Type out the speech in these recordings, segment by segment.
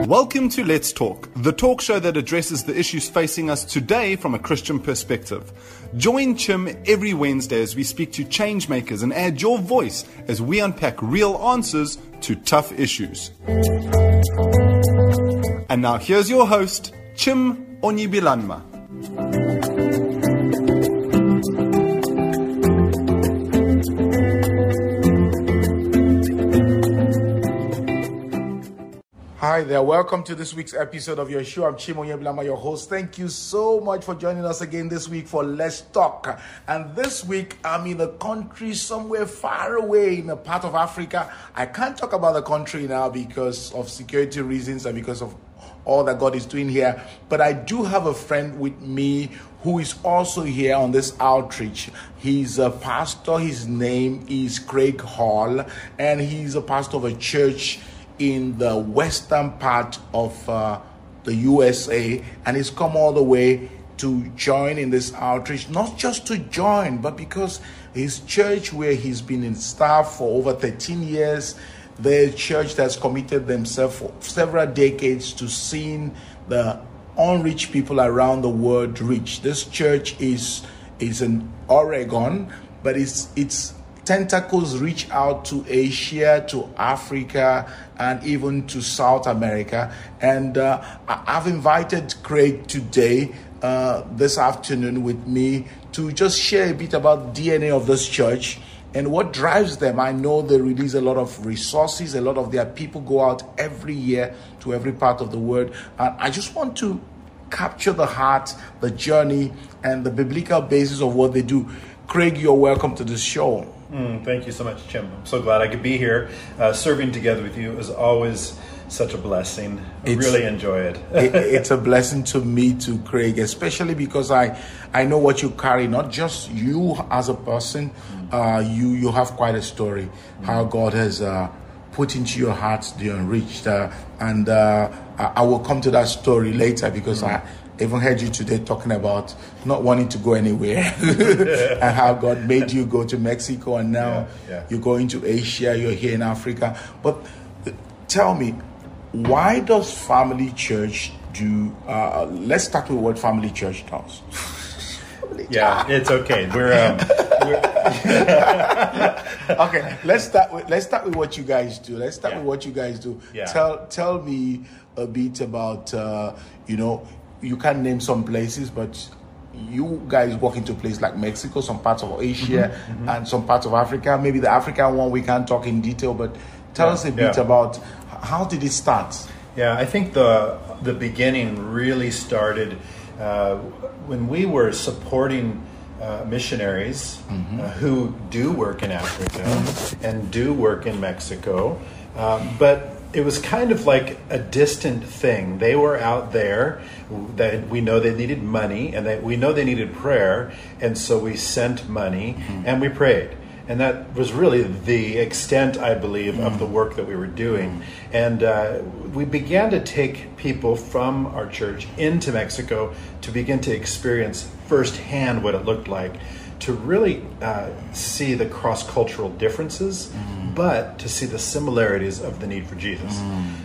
Welcome to Let's Talk, the talk show that addresses the issues facing us today from a Christian perspective. Join Chim every Wednesday as we speak to change makers and add your voice as we unpack real answers to tough issues. And now here's your host, Chim Onyibilanma. Hi there, welcome to this week's episode of your show. I'm Chim Onyibilanma, your host. Thank you so much for joining us again this week for Let's Talk. And this week, I'm in a country somewhere far away in a part of Africa. I can't talk about the country now because of security reasons and because of all that God is doing here. But I do have a friend with me who is also here on this outreach. He's a pastor. His name is Craig Hall, and he's a pastor of a church in the western part of the USA, and he's come all the way to join in this outreach, not just to join, but because his church, where he's been in staff for over 13 years, the church that's committed themselves for several decades to seeing the unreached people around the world reach. This church is in Oregon, but its tentacles reach out to Asia, to Africa, and even to South America. And I've invited Craig today, this afternoon, with me to just share a bit about the DNA of this church and what drives them. I know they release a lot of resources. A lot of their people go out every year to every part of the world. And I just want to capture the heart, the journey, and the biblical basis of what they do. Craig, you're welcome to this show. Thank you so much, Chim. I'm so glad I could be here. Serving together with you is always such a blessing. I really enjoy it. It's a blessing to me too, Craig, especially because I know what you carry, not just you as a person. You have quite a story, how God has put into your heart the unreached. And I will come to that story later because I even heard you today talking about not wanting to go anywhere and how God made you go to Mexico, and now you're going to Asia, you're here in Africa. But tell me, why does Family Church do, let's start with what Family Church does. Yeah, it's okay. We're okay, let's start with what you guys do. Let's start with what you guys do. Yeah. Tell me a bit about you can name some places, but you guys walk into places like Mexico, some parts of Asia, and some parts of Africa. Maybe the African one we can't talk in detail, but tell us a bit about how did it start? Yeah, I think the beginning really started when we were supporting missionaries who do work in Africa and do work in Mexico, but it was kind of like a distant thing. They were out there, that we know they needed money, and that we know they needed prayer, and so we sent money and we prayed. And that was really the extent, I believe, of the work that we were doing. And we began to take people from our church into Mexico to begin to experience firsthand what it looked like, to really see the cross-cultural differences, but to see the similarities of the need for Jesus.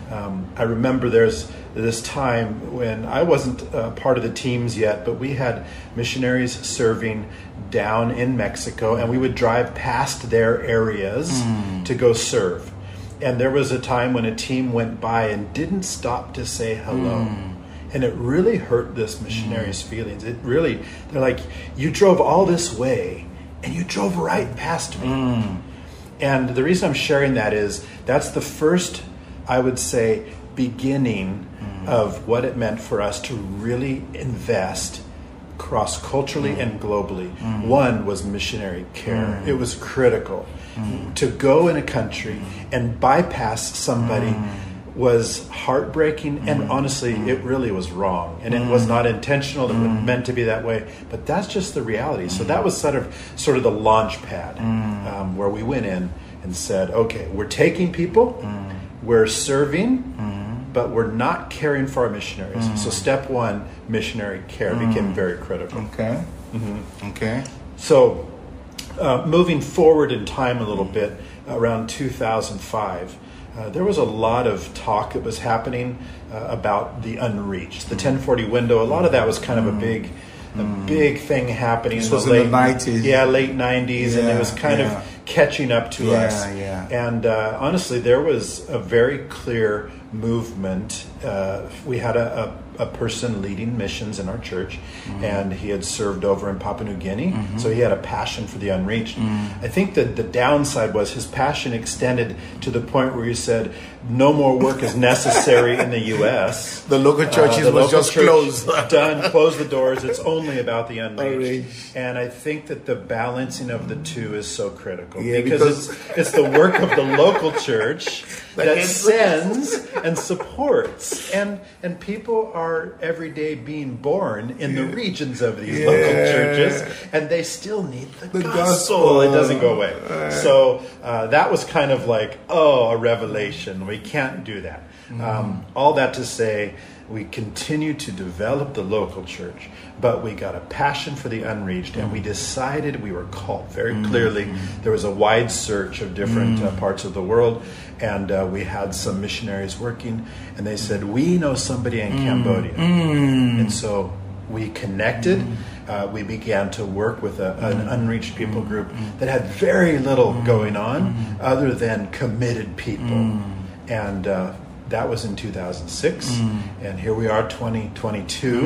I remember there's this time when I wasn't part of the teams yet, but we had missionaries serving down in Mexico, and we would drive past their areas to go serve. And there was a time when a team went by and didn't stop to say hello. And it really hurt this missionary's feelings. They're like, you drove all this way and you drove right past me. And the reason I'm sharing that is that's the first, I would say, beginning of what it meant for us to really invest cross-culturally and globally. One was missionary care. It was critical. To go in a country and bypass somebody was heartbreaking, and honestly, it really was wrong. And it was not intentional. It was meant to be that way. But that's just the reality. So that was sort of the launch pad where we went in and said, okay, we're taking people, we're serving, but we're not caring for our missionaries. So step one, missionary care became very critical. Okay. Okay. So moving forward in time a little bit, around 2005, there was a lot of talk that was happening about the unreached, the 1040 window. A lot of that was kind of a big thing happening. This was in the 90s. Yeah, late 90s, and it was kind of catching up to us. And honestly, there was a very clear movement. We had a person leading missions in our church, and he had served over in Papua New Guinea, so he had a passion for the unreached. I think that the downside was his passion extended to the point where he said, no more work is necessary in the U.S. The local churches was just closed. Done, close the doors. It's only about the unreached. And I think that the balancing of the two is so critical, because it's the work of the local church that sends and supports, and people are every day being born in the regions of these local churches, and they still need the gospel. It doesn't go away. So that was kind of like, a revelation. We can't do that. All that to say, we continue to develop the local church, but we got a passion for the unreached, and we decided we were called very clearly. There was a wide search of different parts of the world, and we had some missionaries working, and they said, we know somebody in Cambodia. And so we connected. We began to work with an unreached people group that had very little going on other than committed people. And that was in 2006, and here we are, 2022,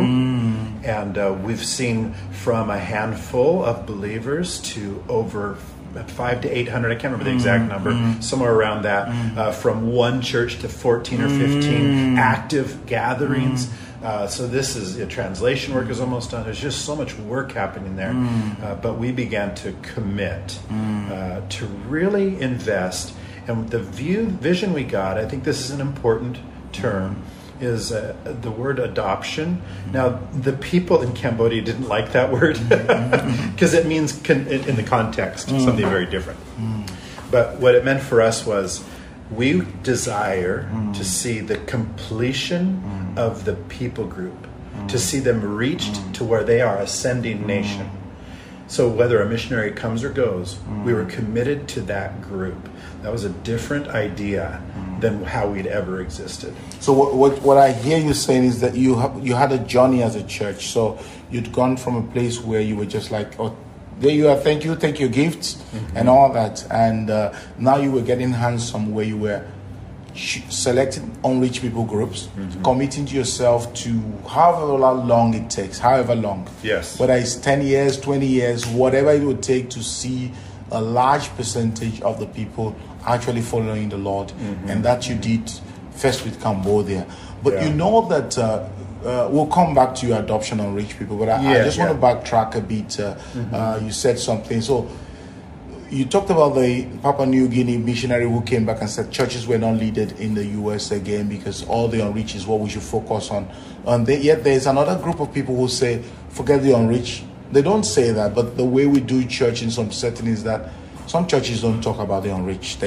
and we've seen from a handful of believers to over 500 to 800, I can't remember the exact number, somewhere around that, from one church to 14 or 15 active gatherings. So this is, translation work is almost done. There's just so much work happening there. But we began to commit to really invest. And the vision we got, I think this is an important term, is the word adoption. Now, the people in Cambodia didn't like that word because it means, in the context, something very different. But what it meant for us was we desire to see the completion of the people group, to see them reached to where they are, ascending nation. So whether a missionary comes or goes, we were committed to that group. That was a different idea than how we'd ever existed. So what I hear you saying is that you had a journey as a church. So you'd gone from a place where you were just like, oh, there you are, thank you, take your gifts and all that. And now you were getting hands-on, where you were selecting unreached people groups, committing to yourself to however long it takes, however long. Yes. Whether it's 10 years, 20 years, whatever it would take to see a large percentage of the people actually following the Lord. And that you did first with Cambodia. But you know that we'll come back to your adoption on rich people, but I just want to backtrack a bit. You said something. So you talked about the Papua New Guinea missionary who came back and said churches were not leaded in the US again because all the unreached is what we should focus on. And yet there's another group of people who say, forget the unreached. They don't say that, but the way we do church in some settings is that some churches don't talk about the unreached.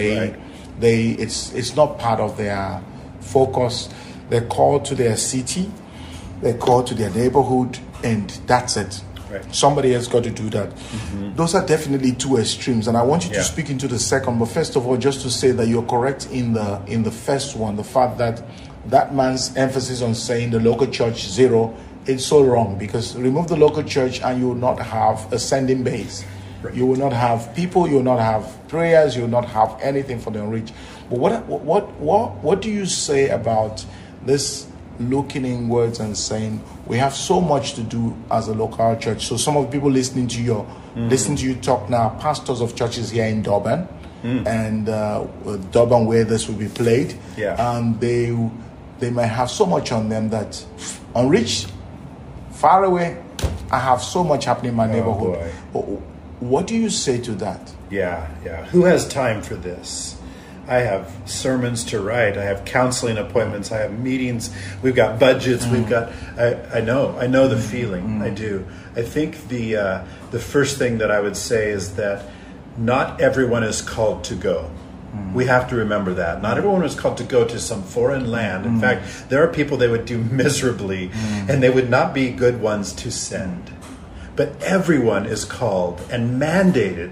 It's not part of their focus. They're called to their city, they're called to their neighborhood, and that's it. Right. Somebody else got to do that. Those are definitely two extremes, and I want you to speak into the second. But first of all, just to say that you're correct in the first one, the fact that man's emphasis on saying the local church zero, it's so wrong, because remove the local church and you will not have a sending base. Right. You will not have people, you will not have prayers, you will not have anything for the unreached. But what do you say about this looking inwards and saying we have so much to do as a local church? So some of the people listening to you talk now, pastors of churches here in Durban, and Durban, where this will be played, and they might have so much on them that unreached, far away, I have so much happening in my neighborhood. What do you say to that? Yeah. Who has time for this? I have sermons to write. I have counseling appointments. I have meetings. We've got budgets. We've got. I know the feeling. I do. I think the first thing that I would say is that not everyone is called to go. We have to remember that. Not everyone is called to go to some foreign land. In fact, there are people they would do miserably, and they would not be good ones to send. But everyone is called and mandated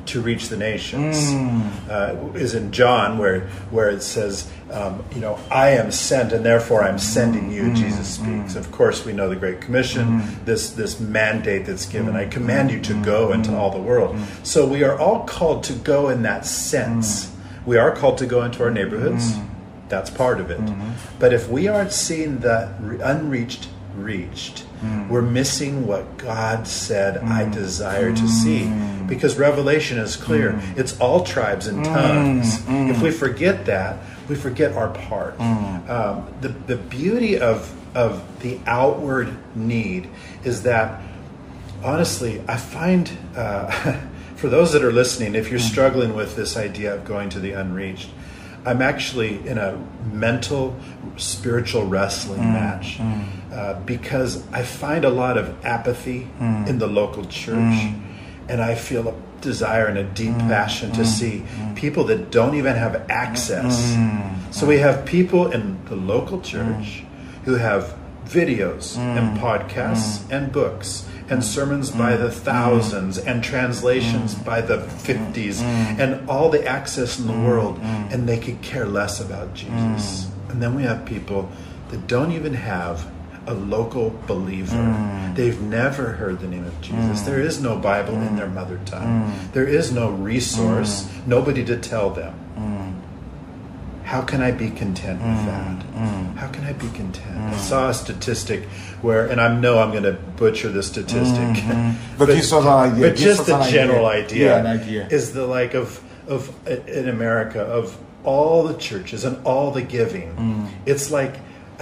to reach the nations. Is in John where it says, I am sent and therefore I'm sending you, Jesus speaks. Of course, we know the Great Commission, this mandate that's given. I command you to go into all the world. So we are all called to go in that sense. We are called to go into our neighborhoods. That's part of it. But if we aren't seeing the unreached reached, we're missing what God said I desire to see. Because Revelation is clear. It's all tribes and tongues. If we forget that, we forget our part. The beauty of the outward need is that, honestly, I find, for those that are listening, if you're struggling with this idea of going to the unreached, I'm actually in a mental, spiritual wrestling match because I find a lot of apathy in the local church, and I feel a desire and a deep passion to see people that don't even have access. So we have people in the local church who have videos and podcasts and books and sermons by the thousands and translations by the 50s and all the access in the world, and they could care less about Jesus. And then we have people that don't even have a local believer. They've never heard the name of Jesus. There is no Bible in their mother tongue. There is no resource, nobody to tell them. How can I be content with that? How can I be content? I saw a statistic where, and I know I'm going to butcher the statistic, but just the general idea, an idea is the like of in America, of all the churches and all the giving, it's like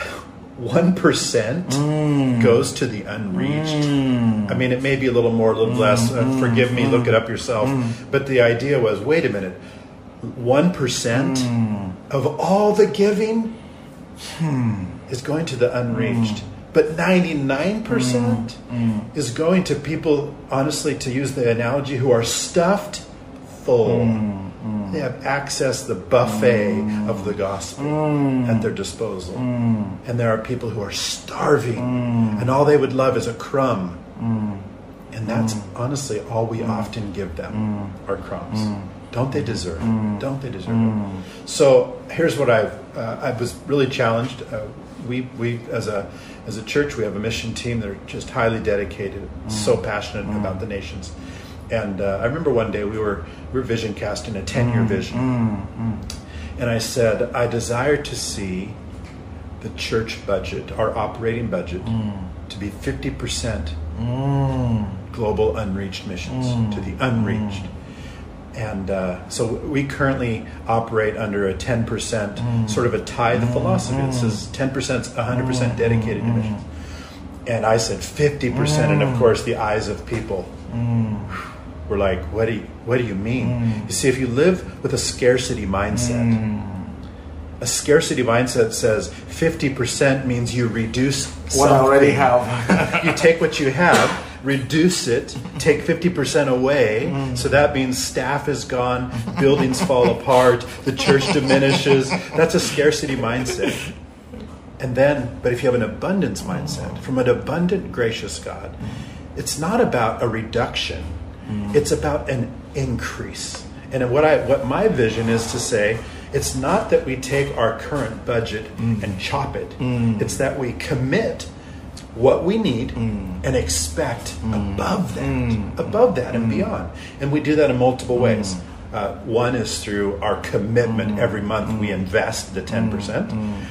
1% goes to the unreached. I mean, it may be a little more, a little less. Forgive me, look it up yourself. But the idea was, wait a minute, 1% of all the giving is going to the unreached. But 99% is going to people, honestly, to use the analogy, who are stuffed full. They have access to the buffet of the gospel at their disposal. And there are people who are starving, and all they would love is a crumb. And that's honestly all we often give them, are crumbs. Don't they deserve it? Don't they deserve it? So here's what I was really challenged. We as a church, we have a mission team that are just highly dedicated, so passionate about the nations. And I remember one day we were vision casting a 10-year vision. And I said, I desire to see the church budget, our operating budget, to be 50% global unreached missions, to the unreached. And so we currently operate under a 10%, sort of a tithe philosophy. It says 10% is 100% dedicated to missions. And I said 50%, and of course the eyes of people were like, what do you mean? You see, if you live with a scarcity mindset, a scarcity mindset says 50% means you reduce what I already have. You take what you have, reduce it, take 50% away. So that means staff is gone, buildings fall apart, the church diminishes. That's a scarcity mindset. And then, but if you have an abundance mindset from an abundant, gracious God, it's not about a reduction. It's about an increase. And what my vision is to say, it's not that we take our current budget and chop it. It's that we commit what we need and expect above that and beyond. And we do that in multiple ways. One is through our commitment. Every month we invest the 10%.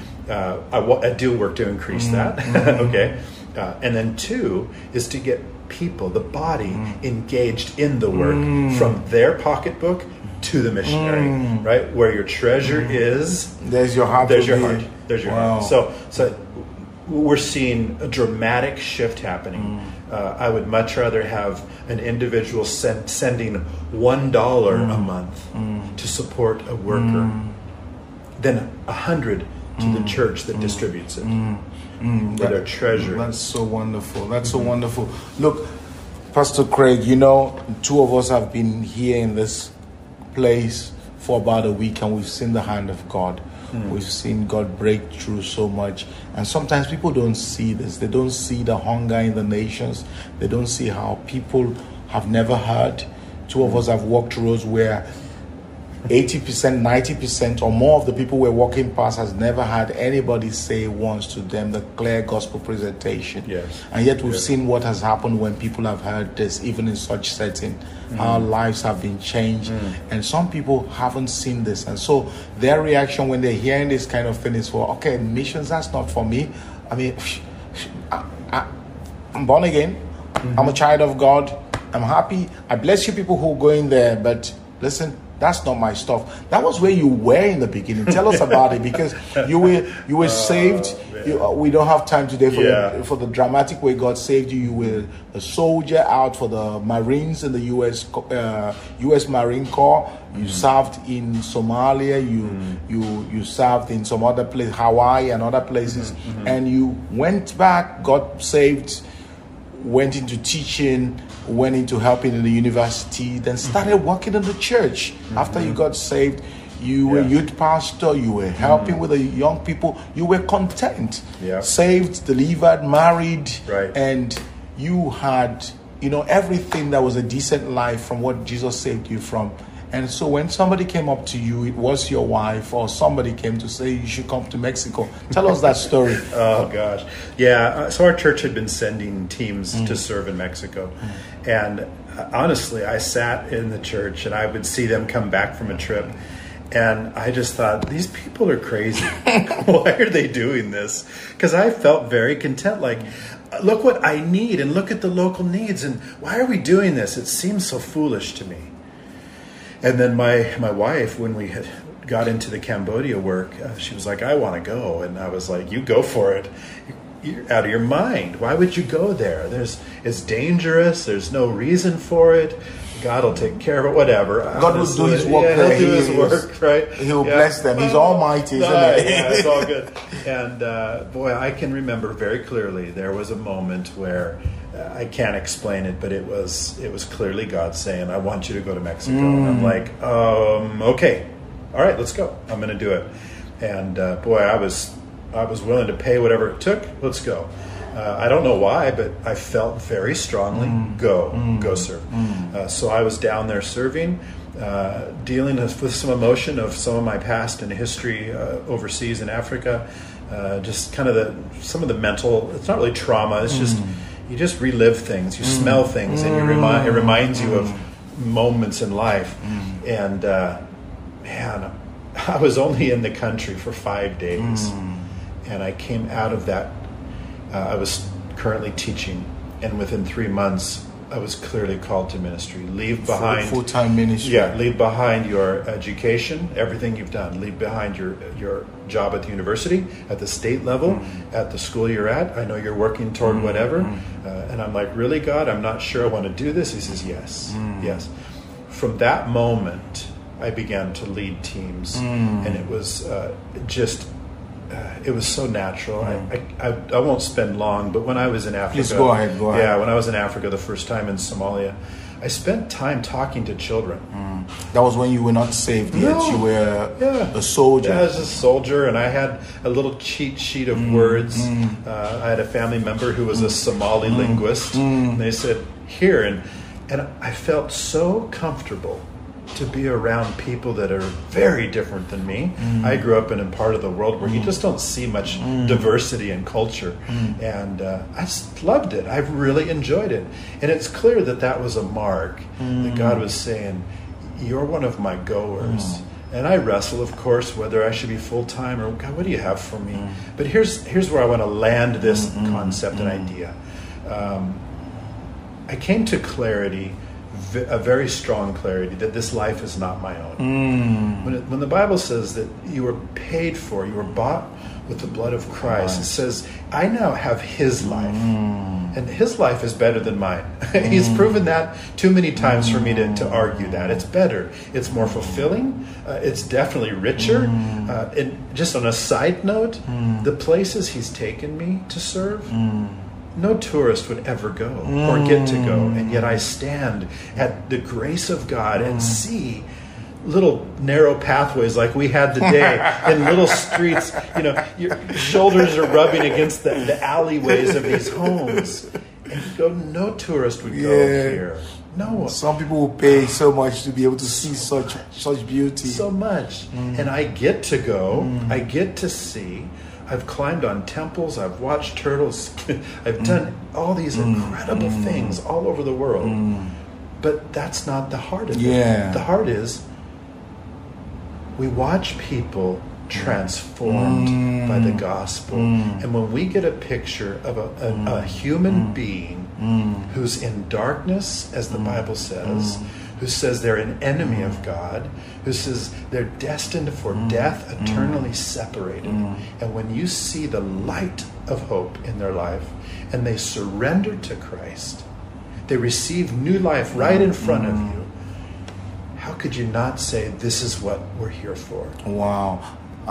I do work to increase that. Okay. And then two is to get people, the body, engaged in the work from their pocketbook to the missionary, right? Where your treasure is, there's your heart. There's your heart. There's your heart. So we're seeing a dramatic shift happening. I would much rather have an individual sending $1 a month to support a worker than 100 to the church that distributes it. With their treasure. That's so wonderful. That's so wonderful. Look, Pastor Craig, two of us have been here in this place for about a week, and we've seen the hand of God. We've seen God break through so much. And sometimes people don't see this. They don't see the hunger in the nations. They don't see how people have never heard. Two of us have walked roads where 80%, 90% or more of the people we're walking past has never had anybody say once to them the clear gospel presentation. Yes. And yet we've seen what has happened when people have heard this, even in such setting. Our lives have been changed. And some people haven't seen this. And so their reaction when they're hearing this kind of thing is, well, okay, missions, that's not for me. I mean, I'm born again. I'm a child of God. I'm happy. I bless you people who go in there, but listen, that's not my stuff. That was where you were in the beginning. Tell us about it, because you were saved. We don't have time today for the dramatic way God saved you. You were a soldier out for the Marines in the U.S. Marine Corps. You served in Somalia. You served in some other place, Hawaii and other places, and you went back, got saved, went into teaching, went into helping in the university, then started working in the church. After you got saved, you were youth pastor, you were helping with the young people, you were content, saved, delivered, married, and you had, everything that was a decent life from what Jesus saved you from. And so when somebody came up to you, it was your wife or somebody came to say you should come to Mexico. Tell us that story. Oh, gosh. Yeah, so our church had been sending teams to serve in Mexico. And honestly, I sat in the church and I would see them come back from a trip. And I just thought, these people are crazy. Why are they doing this? Because I felt very content. Like, look what I need and look at the local needs. And why are we doing this? It seems so foolish to me. And then my wife, when we had got into the Cambodia work, she was like, I want to go. And I was like, you go for it. You're out of your mind. Why would you go there? It's dangerous. There's no reason for it. God will take care of it, whatever. God will do his work. Yeah, he'll do his work, right? He'll bless them. He's almighty, isn't it? Yeah, it's all good. And boy, I can remember very clearly there was a moment where I can't explain it, but it was clearly God saying, I want you to go to Mexico. And I'm like, okay, all right, let's go. I'm going to do it. And boy, I was willing to pay whatever it took. Let's go. I don't know why, but I felt very strongly, go serve. So I was down there serving, dealing with some emotion of some of my past and history overseas in Africa. Just kind of some of the mental, it's not really trauma, it's just, you just relive things, you smell things, and it reminds you of moments in life. And man, I was only in the country for 5 days, and I came out of that. I was currently teaching, and within 3 months, I was clearly called to ministry. Leave behind full-time ministry. Yeah, leave behind your education, everything you've done. Leave behind your job at the university, at the state level, at the school you're at. I know you're working toward whatever. And I'm like, really, God? I'm not sure I want to do this. He says, yes, yes. From that moment, I began to lead teams, and it was it was so natural. I won't spend long, but when I was in Africa... Please go ahead. Yeah, when I was in Africa the first time in Somalia, I spent time talking to children. That was when you were not saved yet. You were a soldier. Yeah, I was a soldier, and I had a little cheat sheet of words. I had a family member who was a Somali linguist, and they said, here, and I felt so comfortable to be around people that are very different than me. I grew up in a part of the world where you just don't see much diversity in culture. And I just loved it. I really enjoyed it. And it's clear that was a mark that God was saying, you're one of my goers. And I wrestle, of course, whether I should be full-time or, God, what do you have for me? But here's where I want to land this concept and idea. I came to clarity, a very strong clarity, that this life is not my own. When the Bible says that you were paid for, you were bought with the blood of Christ, it says, I now have his life. And his life is better than mine. He's proven that too many times for me to argue that. It's better. It's more fulfilling. It's definitely richer. And just on a side note, the places he's taken me to serve, no tourist would ever go or get to go. And yet I stand at the grace of God and see little narrow pathways like we had today in little streets. Your shoulders are rubbing against the alleyways of these homes. And you go, no tourist would go here. No. Some people will pay so much to be able to see such beauty. So much. And I get to go. I get to see. I've climbed on temples. I've watched turtles. I've done all these incredible things all over the world. But that's not the heart of it. The heart is we watch people transformed by the gospel. And when we get a picture of a human being who's in darkness, as the Bible says, who says they're an enemy of God, who says they're destined for death, eternally separated. And when you see the light of hope in their life and they surrender to Christ, they receive new life right in front of you, how could you not say, this is what we're here for? Wow.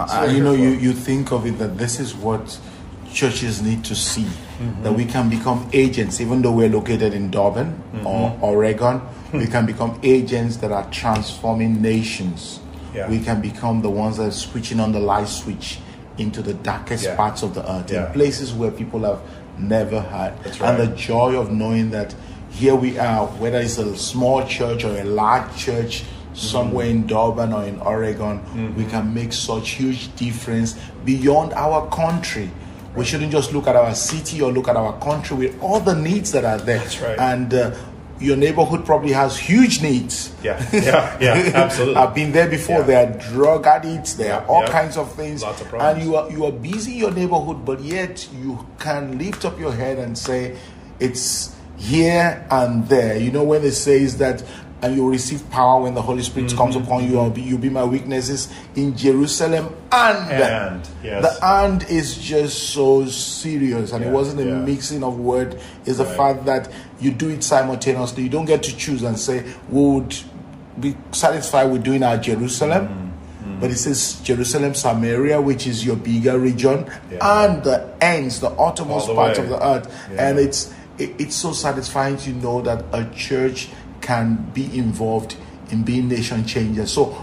You think of it that this is what churches need to see, that we can become agents, even though we're located in Durban or Oregon, we can become agents that are transforming nations. Yeah. We can become the ones that are switching on the light switch into the darkest parts of the earth, in places where people have never had. That's right. And the joy of knowing that here we are, whether it's a small church or a large church, somewhere in Durban or in Oregon, we can make such huge difference beyond our country. We shouldn't just look at our city or look at our country with all the needs that are there. That's right. And your neighborhood probably has huge needs. Yeah, absolutely. I've been there before. There are drug addicts. There are all kinds of things. Lots of problems. And you are busy in your neighborhood, but yet you can lift up your head and say, it's here and there. You know, when it says that, and you will receive power when the Holy Spirit comes upon you, you'll be my witnesses in Jerusalem and the and is just so serious, and it wasn't a mixing of word. It's the fact that you do it simultaneously. You don't get to choose and say, we would be satisfied with doing our Jerusalem, but it says Jerusalem, Samaria, which is your bigger region, and the ends, the uttermost part of the earth. And it's so satisfying to know that a church can be involved in being nation changers. So,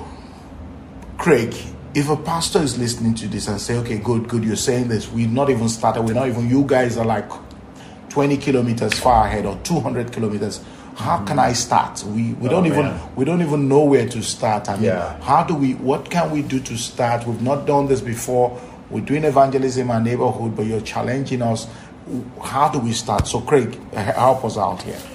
Craig, if a pastor is listening to this and say, okay, good, you're saying this, we've not even started, you guys are like 20 kilometers far ahead or 200 kilometers. How can I start? We don't even know where to start. I mean, what can we do to start? We've not done this before. We're doing evangelism in our neighborhood, but you're challenging us. How do we start? So, Craig, help us out here.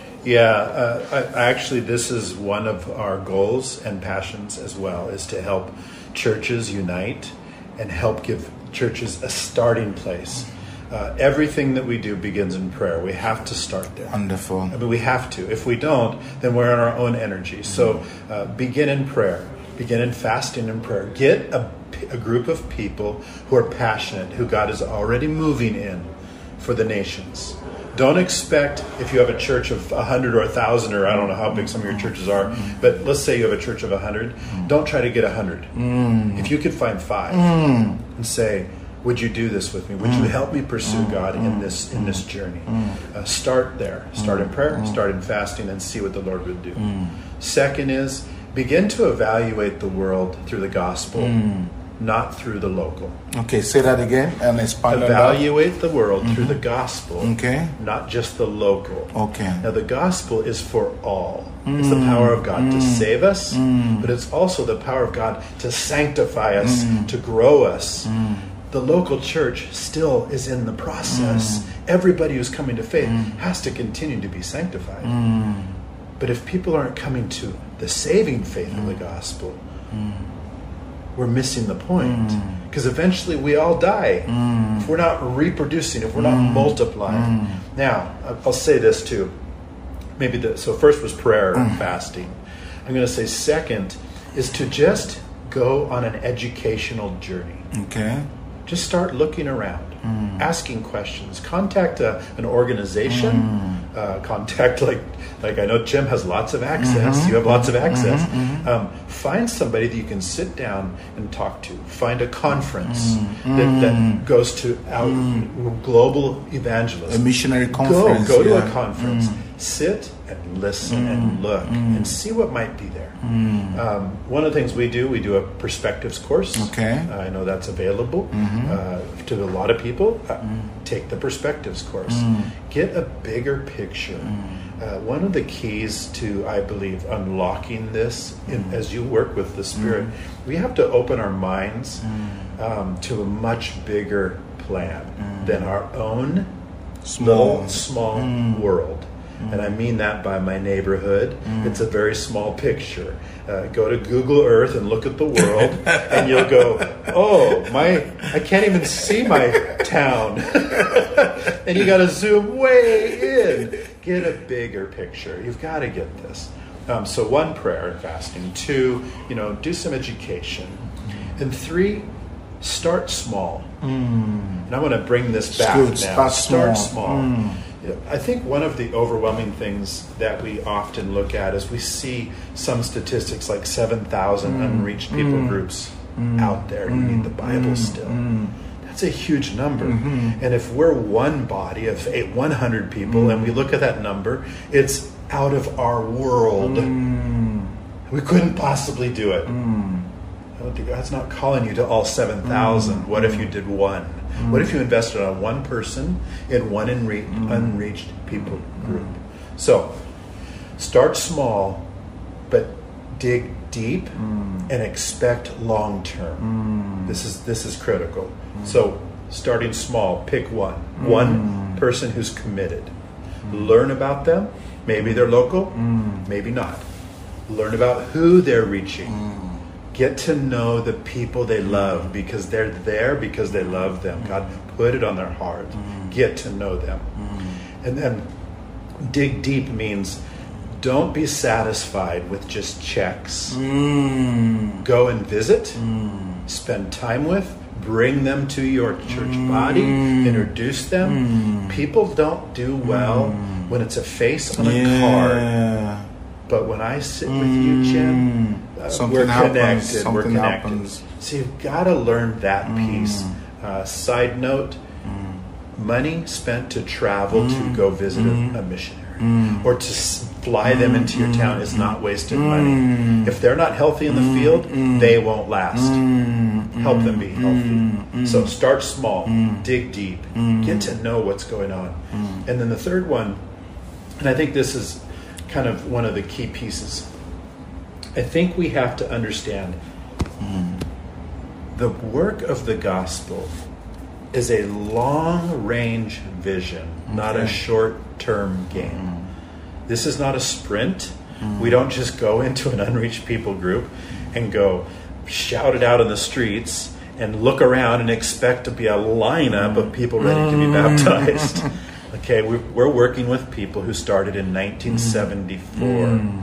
Actually, this is one of our goals and passions as well, is to help churches unite and help give churches a starting place. Everything that we do begins in prayer. We have to start there. Wonderful. I mean, we have to. If we don't, then we're in our own energy. So begin in prayer. Begin in fasting and prayer. Get a group of people who are passionate, who God is already moving in for the nations. Don't expect, if you have a church of 100 or 1,000, or I don't know how big some of your churches are, but let's say you have a church of 100, don't try to get 100. If you could find 5 and say, would you do this with me? Would you help me pursue God in this journey? Start there. Start in prayer, start in fasting, and see what the Lord would do. Second is, begin to evaluate the world through the gospel, not through the local. Okay, say that again and expand. Evaluate the world through the gospel, okay, not just the local. Okay. Now the gospel is for all. It's the power of God to save us, but it's also the power of God to sanctify us, to grow us. The local church still is in the process. Everybody who's coming to faith has to continue to be sanctified. But if people aren't coming to the saving faith of the gospel, we're missing the point. Because eventually we all die if we're not reproducing, if we're not multiplying. Now, I'll say this too. So first was prayer and fasting. I'm going to say second is to just go on an educational journey. Okay. Just start looking around, asking questions. Contact an organization. Contact like I know Jim has lots of access. You have lots of access. Find somebody that you can sit down and talk to. Find a conference that goes to global evangelists. A missionary conference. Go to a conference. Sit and listen and look and see what might be there. One of the things we do a perspectives course. Okay. I know that's available to a lot of people. Take the perspectives course. Get a bigger picture picture. One of the keys to, I believe, unlocking this as you work with the Spirit, we have to open our minds to a much bigger plan than our own small world. And I mean that by my neighborhood. It's a very small picture. Go to Google Earth and look at the world, and you'll go, oh, I can't even see my town. And you got to zoom way in. Get a bigger picture. You've got to get this. So 1, prayer and fasting. 2, do some education. And 3, start small. And I want to bring this back now. Start small. I think one of the overwhelming things that we often look at is we see some statistics like 7,000 unreached people groups out there who need the Bible still. That's a huge number. And if we're one body of 100 people and we look at that number, it's out of our world. We couldn't possibly do it. I don't think God's not calling you to all 7,000. What if you did 1? What if you invested on one person in one unreached people group? So, start small, but dig deep and expect long term. This is critical. So, starting small, pick one person who's committed. Learn about them. Maybe they're local, maybe not. Learn about who they're reaching. Get to know the people they love because they're there because they love them. God put it on their heart. Get to know them. And then dig deep means don't be satisfied with just checks. Go and visit, spend time with, bring them to your church body, introduce them. People don't do well when it's a face on a card. But when I sit with you, Jim, we're connected. We're connected. So you've got to learn that piece. Side note, money spent to travel to go visit a missionary or to fly them into your town is not wasted money. If they're not healthy in the field, they won't last. Help them be healthy. So start small, dig deep, get to know what's going on. And then the third one, and I think this is kind of one of the key pieces. I think we have to understand the work of the gospel is a long-range vision, not a short-term game. This is not a sprint. We don't just go into an unreached people group and go shout it out in the streets and look around and expect to be a lineup of people ready to be baptized. Okay, we're working with people who started in 1974.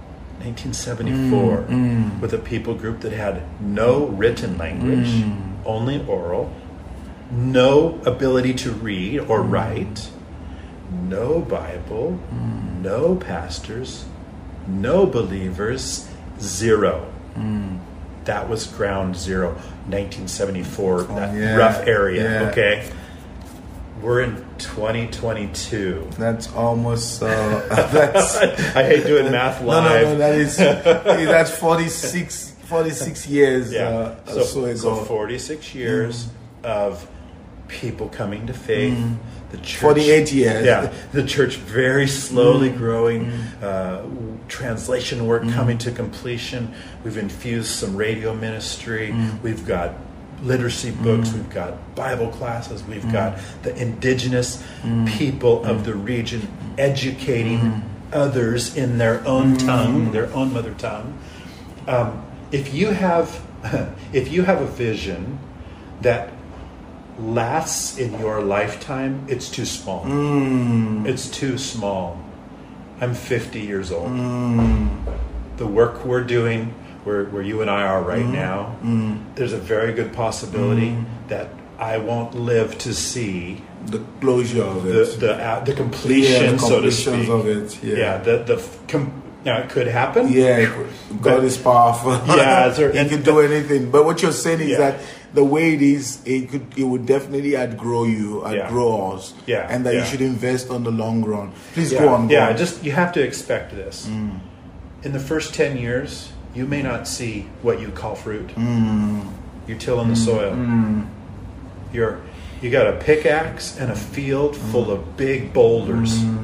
1974 with a people group that had no written language, only oral, no ability to read or write, no Bible, no pastors, no believers, zero. That was ground zero, 1974, that rough area, okay? We're in 2022. That's almost, that's... I hate doing math live. No, that's 46 years so 46 years of people coming to faith. The church, 48 years. Yeah, the church very slowly growing. Translation work coming to completion. We've infused some radio ministry. We've got literacy books, we've got Bible classes, we've got the indigenous people of the region educating others in their own tongue, their own mother tongue. If you have a vision that lasts in your lifetime, it's too small. It's too small. I'm 50 years old. The work we're doing, where you and I are right now, there's a very good possibility that I won't live to see the closure of it, the completion, so to speak. Of it. Now it could happen. Yeah, God is powerful. Yeah, He can do anything. But what you're saying is that the way it is, it would definitely outgrow you, outgrow us, and that you should invest on the long run. Please go on. You have to expect this. In the first 10 years, you may not see what you call fruit. You're tilling the soil. You got a pickaxe and a field full of big boulders.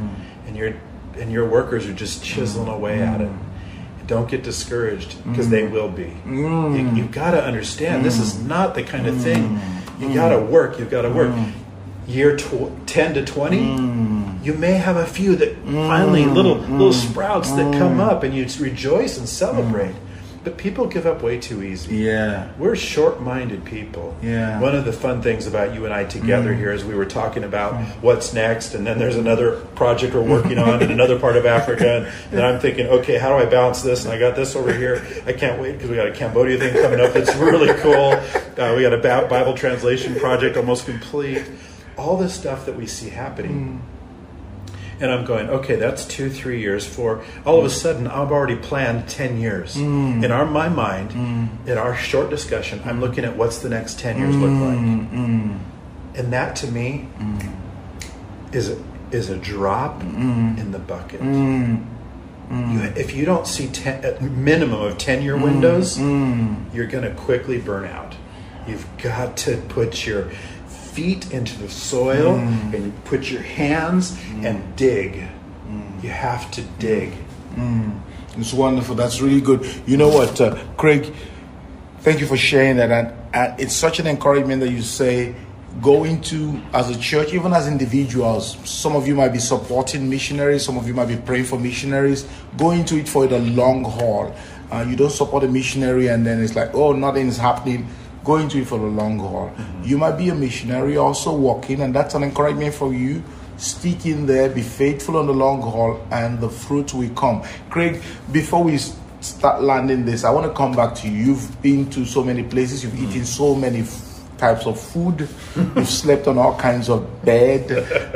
and your workers are just chiseling away at it. Don't get discouraged, because they will be. You've got to understand, this is not the kind of thing. You got to work. You've got to work. Year 10 to 20, you may have a few that finally little sprouts that come up, and you rejoice and celebrate. But people give up way too easy. Yeah. We're short-minded people. Yeah. One of the fun things about you and I together here is we were talking about what's next, and then there's another project we're working on in another part of Africa, and then I'm thinking, okay, how do I balance this? And I got this over here. I can't wait because we got a Cambodia thing coming up that's really cool. We got a Bible translation project almost complete. All this stuff that we see happening. And I'm going, okay, that's 2-3 years. For all of a sudden, I've already planned 10 years. In my mind, in our short discussion, I'm looking at what's the next 10 years look like. And that to me is a drop in the bucket. If you don't see a minimum of 10-year windows, you're going to quickly burn out. You've got to put your feet into the soil and put your hands and dig. You have to dig. It's wonderful. That's really good. You know what, Craig, thank you for sharing that. And it's such an encouragement that you say, going to, as a church, even as individuals, some of you might be supporting missionaries, some of you might be praying for missionaries, go into it for the long haul. You don't support a missionary and then it's like, oh, nothing is happening. Go into it for the long haul. You might be a missionary also working, and that's an encouragement for you. Stick in there, be faithful on the long haul, and the fruit will come. Craig, before we start landing this, I want to come back to you. You've been to so many places, you've eaten so many types of food, you've slept on all kinds of bed.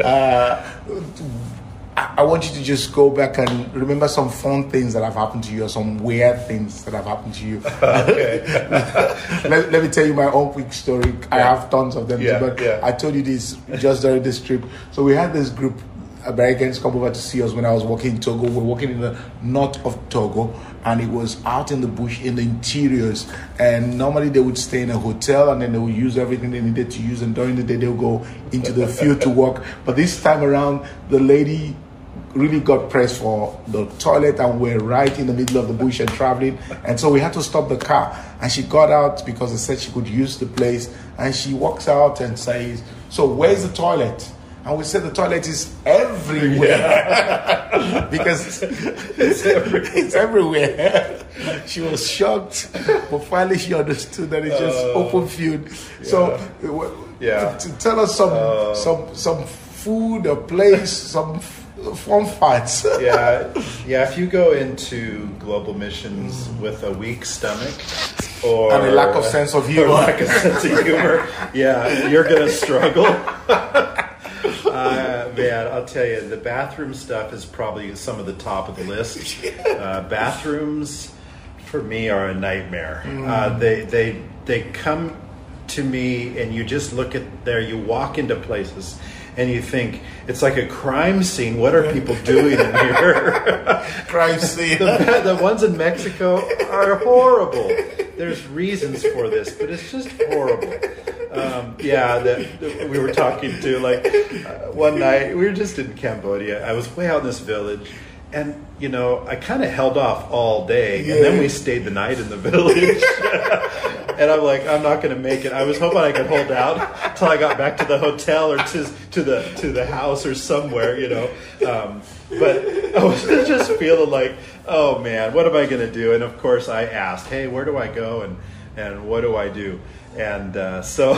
I want you to just go back and remember some fun things that have happened to you, or some weird things that have happened to you. Let me tell you my own quick story. I have tons of them, but I told you this just during this trip. So we had this group, Americans, come over to see us when I was working in Togo. We were working in the north of Togo, and it was out in the bush, in the interiors. And normally they would stay in a hotel, and then they would use everything they needed to use, and during the day they would go into the field to work. But this time around, the lady really got pressed for the toilet, and we're right in the middle of the bush and traveling, and so we had to stop the car, and she got out because they said she could use the place, and she walks out and says, so where's the toilet? And we said the toilet is everywhere. Because it's everywhere. She was shocked, but finally she understood that it's just open field. So to tell us some food, a place, some fun facts. If you go into global missions with a weak stomach and a lack of sense of humor, you're gonna struggle. Man, I'll tell you, the bathroom stuff is probably some of the top of the list. Bathrooms for me are a nightmare. They come to me, and you just look at there, you walk into places and you think, it's like a crime scene. What are people doing in here? Crime scene. The ones in Mexico are horrible. There's reasons for this, but it's just horrible. We were talking to, one night, we were just in Cambodia. I was way out in this village, and, I kind of held off all day, and then we stayed the night in the village. And I'm like, I'm not going to make it. I was hoping I could hold out till I got back to the hotel or to the house or somewhere, But I was just feeling like, oh man, what am I going to do? And of course I asked, hey, where do I go and what do I do? And so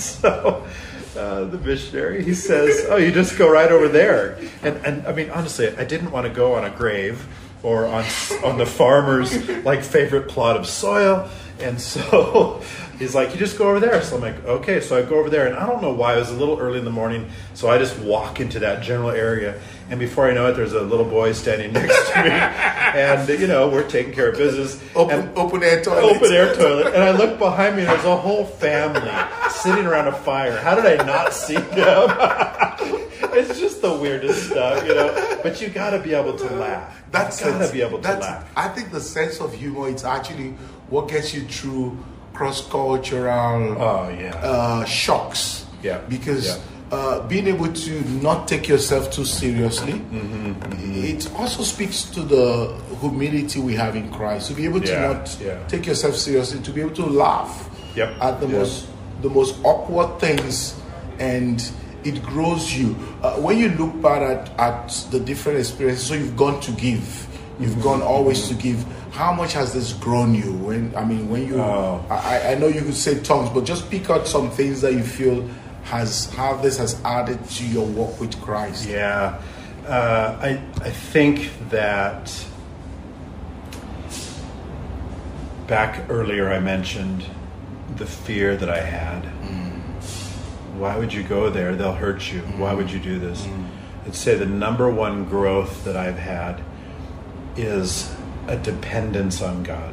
the missionary, he says, oh, you just go right over there. And I mean, honestly, I didn't want to go on a grave or on the farmer's favorite plot of soil. And so he's like, you just go over there. So I'm like, okay. So I go over there, and I don't know why. It was a little early in the morning. So I just walk into that general area. And before I know it, there's a little boy standing next to me. And, we're taking care of business. Open air toilet. Open air toilet. And I look behind me, and there's a whole family sitting around a fire. How did I not see them? It's just the weirdest stuff, But you got to be able to laugh. Laugh. I think the sense of humor is actually what gets you through cross-cultural shocks. Yeah. Because being able to not take yourself too seriously, it also speaks to the humility we have in Christ. To be able to not take yourself seriously, to be able to laugh at the most awkward things, and it grows you. When you look back at the different experiences, so you've gone to give, you've gone always to give. How much has this grown you? When you, I know you could say tongues, but just pick out some things that you feel how this has added to your walk with Christ. Yeah, I think that back earlier I mentioned the fear that I had. Why would you go there? They'll hurt you. Why would you do this? I'd say the number one growth that I've had is a dependence on God.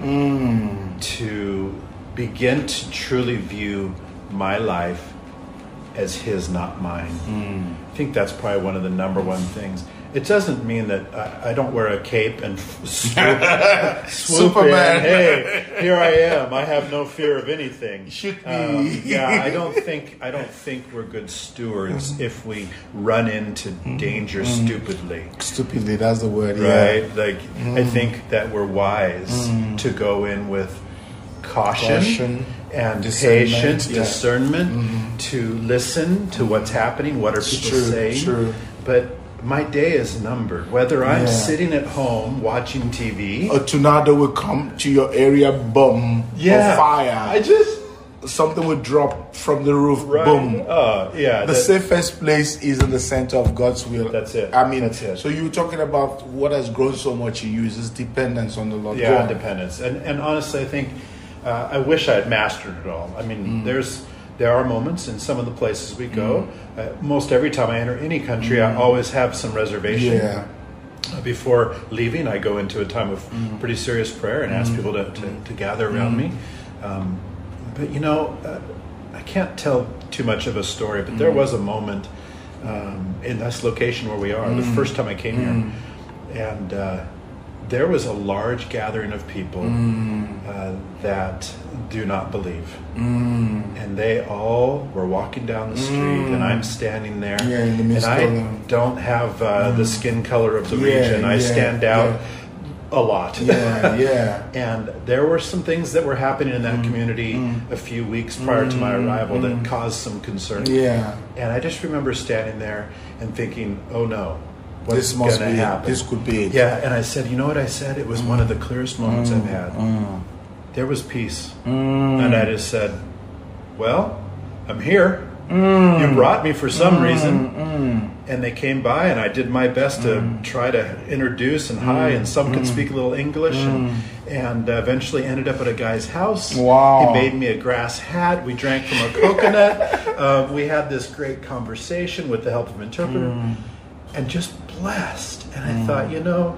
To begin to truly view my life as His, not mine. I think that's probably one of the number one things. It doesn't mean that I don't wear a cape and swoop Superman. in. Hey, here I am. I have no fear of anything. Should be. I don't think we're good stewards if we run into danger stupidly. Stupidly, that's the word. Right? Like I think that we're wise to go in with caution and patient discernment to listen to what's happening, what are people saying. But my day is numbered. Whether I'm sitting at home watching TV, a tornado will come to your area, boom, or fire. Something would drop from the roof, boom. The safest place is in the center of God's will. That's it. That's it. So you were talking about what has grown so much in you is dependence on the Lord. Yeah, dependence. And honestly, I think I wish I had mastered it all. I mean, there are moments in some of the places we go. Most every time I enter any country, I always have some reservation. Yeah. Before leaving, I go into a time of pretty serious prayer and ask people to gather around me. But I can't tell too much of a story, but there was a moment in this location where we are, the first time I came here, and there was a large gathering of people that do not believe. And they all were walking down the street, and I'm standing there, in the midst and I of them. don't have the skin color of the region. I stand out a lot. And there were some things that were happening in that community a few weeks prior to my arrival that caused some concern. And I just remember standing there and thinking, oh no, what's going to happen? This could be it. Yeah, and I said, you know what I said? It was one of the clearest moments I've had. There was peace. And I just said, well, I'm here. You brought me for some reason. And they came by, and I did my best to try to introduce and hi, and some could speak a little English, and eventually ended up at a guy's house. Wow. He made me a grass hat. We drank from a coconut. We had this great conversation with the help of an interpreter, and just blessed. And I thought,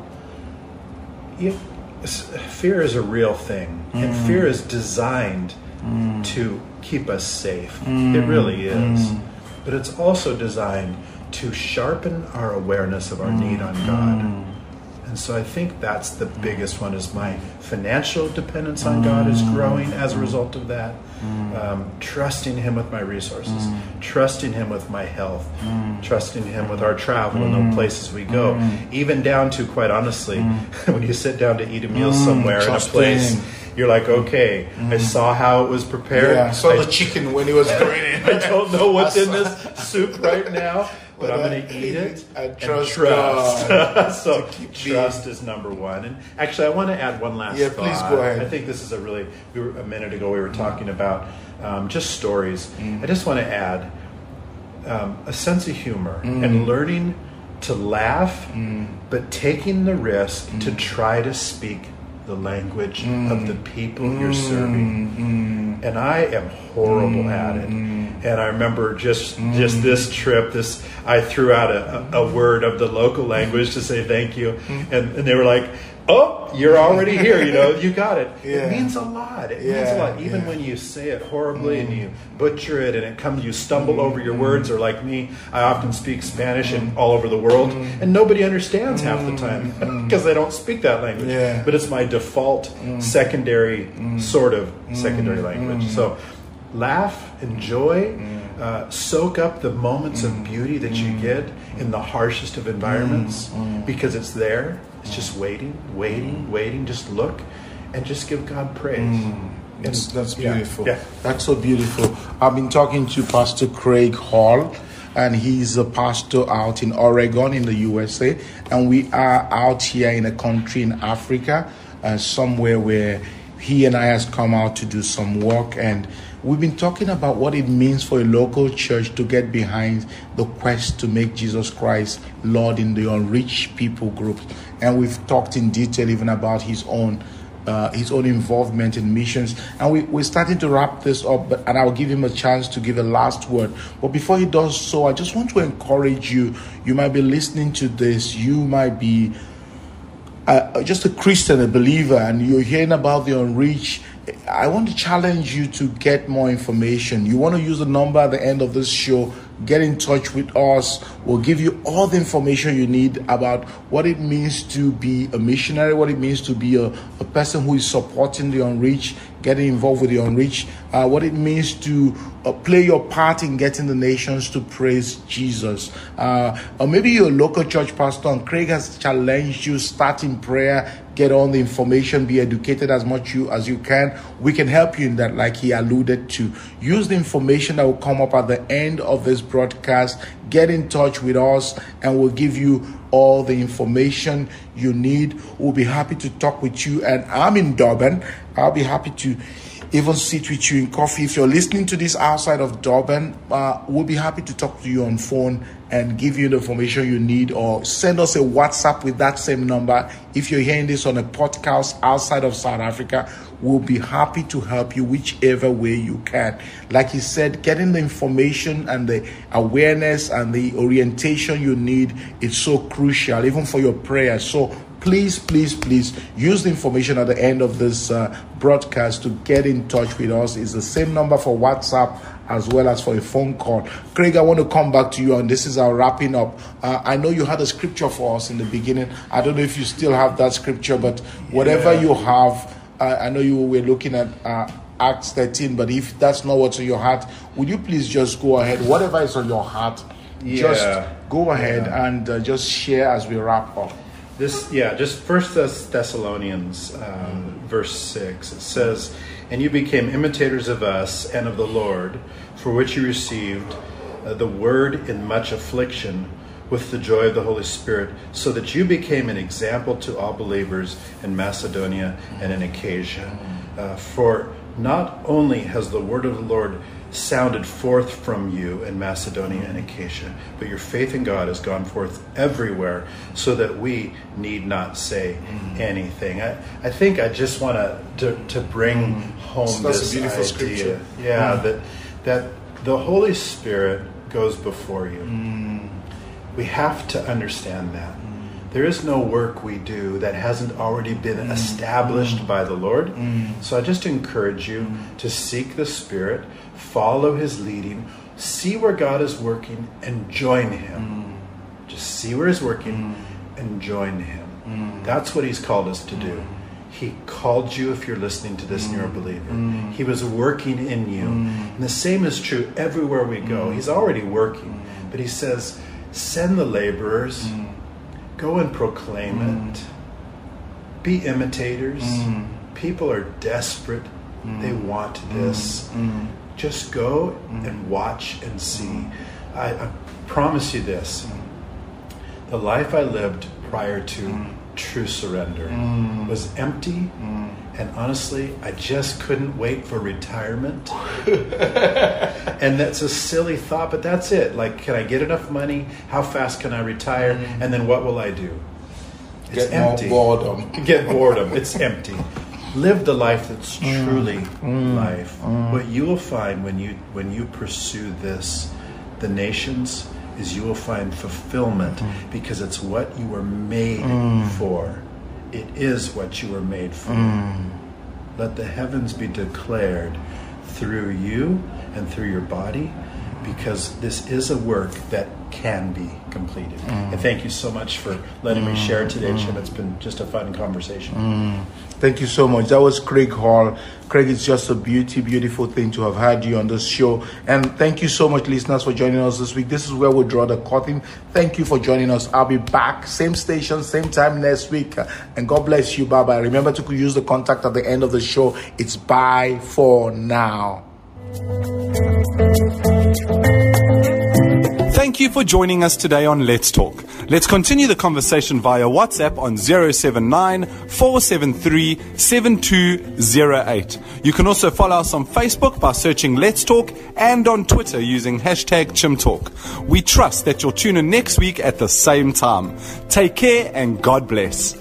fear is a real thing, and fear is designed to keep us safe. It really is. But it's also designed to sharpen our awareness of our need on God. And so I think that's the biggest one, is my financial dependence on God is growing as a result of that. Trusting Him with my resources, trusting Him with my health, trusting Him with our travel and the places we go, even down to, quite honestly, when you sit down to eat a meal somewhere in a place, you're like, okay, I saw how it was prepared. I saw the chicken when it was going in. I don't know what's in this soup right now, but I'm going to eat it and trust. So trust is number one. And actually, I want to add one last thought. Please go ahead. I think this is a minute ago we were talking about just stories. I just want to add a sense of humor and learning to laugh, but taking the risk to try to speak the language of the people you're serving. And I am horrible at it. And I remember just this trip, I threw out a word of the local language to say thank you, and they were like, oh, you're already here, you got it. It means a lot. It means a lot. Even when you say it horribly and you butcher it and you stumble over your words, or like me, I often speak Spanish and all over the world, and nobody understands half the time because they don't speak that language. But it's my default secondary language. So laugh, enjoy, soak up the moments of beauty that you get in the harshest of environments, because it's there. It's just waiting. Just look and just give God praise. That's beautiful. Yeah. That's so beautiful. I've been talking to Pastor Craig Hall, and he's a pastor out in Oregon in the USA, and we are out here in a country in Africa, somewhere where he and I has come out to do some work, and we've been talking about what it means for a local church to get behind the quest to make Jesus Christ Lord in the unreached people group. And we've talked in detail even about his own involvement in missions. And we're starting to wrap this up, and I'll give him a chance to give a last word. But before he does so, I just want to encourage you. You might be listening to this. You might be just a Christian, a believer, and you're hearing about the unreached. I want to challenge you to get more information. You want to use the number at the end of this show. Get in touch with us. We'll give you all the information you need about what it means to be a missionary, what it means to be a person who is supporting the unreached, getting involved with the unreached, what it means to play your part in getting the nations to praise Jesus. Or maybe you're a local church pastor and Craig has challenged you, start in prayer, get all the information, be educated as much as you can. We can help you in that, like he alluded to. Use the information that will come up at the end of this broadcast. Get in touch with us and we'll give you all the information you need. We'll be happy to talk with you. And I'm in Durban. I'll be happy to even sit with you in coffee. If you're listening to this outside of Durban, we'll be happy to talk to you on phone and give you the information you need, or send us a WhatsApp with that same number. If you're hearing this on a podcast outside of South Africa, we'll be happy to help you whichever way you can. Like he said, getting the information and the awareness and the orientation you need is so crucial, even for your prayers. So please use the information at the end of this broadcast to get in touch with us. It's the same number for WhatsApp as well as for a phone call. Craig, I want to come back to you, and this is our wrapping up. I know you had a scripture for us in the beginning. I don't know if you still have that scripture, but whatever you have, I know you were looking at Acts 13, but if that's not what's on your heart, would you please just go ahead? Whatever is on your heart, just go ahead and just share as we wrap up. Just 1 Thessalonians verse 6. It says, "And you became imitators of us and of the Lord, for which you received the word in much affliction with the joy of the Holy Spirit, so that you became an example to all believers in Macedonia and in Achaia. For not only has the word of the Lord sounded forth from you in Macedonia and Achaia, but your faith in God has gone forth everywhere, so that we need not say anything." I think I just want to bring home this beautiful idea. Scripture. That the Holy Spirit goes before you. We have to understand that. There is no work we do that hasn't already been established by the Lord. So I just encourage you to seek the Spirit, follow His leading, see where God is working, and join Him. Just see where He's working and join Him. That's what He's called us to do. He called you, if you're listening to this and you're a believer. He was working in you. And the same is true everywhere we go. He's already working. But He says, send the laborers. Go and proclaim it. Be imitators. People are desperate. They want this. Just go and watch and see. I promise you this. The life I lived prior to true surrender was empty. And honestly, I just couldn't wait for retirement. And that's a silly thought, but that's it. Like, can I get enough money? How fast can I retire? And then what will I do? It's empty. Boredom. Get boredom. It's empty. Live the life that's truly life. What you will find when you pursue this, the nations, is you will find fulfillment, because it's what you were made for. It is what you were made for. Let the heavens be declared through you and through your body, because this is a work that can be completed. And thank you so much for letting me share today, Chim. It's been just a fun conversation. Thank you so much. That was Craig Hall. Craig, it's just a beautiful thing to have had you on this show. And thank you so much, listeners, for joining us this week. This is where we'll draw the curtain. Thank you for joining us. I'll be back, same station, same time next week. And God bless you. Bye-bye. Remember to use the contact at the end of the show. It's bye for now. Thank you for joining us today on Let's Talk. Let's continue the conversation via WhatsApp on 079-473-7208. You can also follow us on Facebook by searching Let's Talk and on Twitter using #ChimTalk. We trust that you'll tune in next week at the same time. Take care and God bless.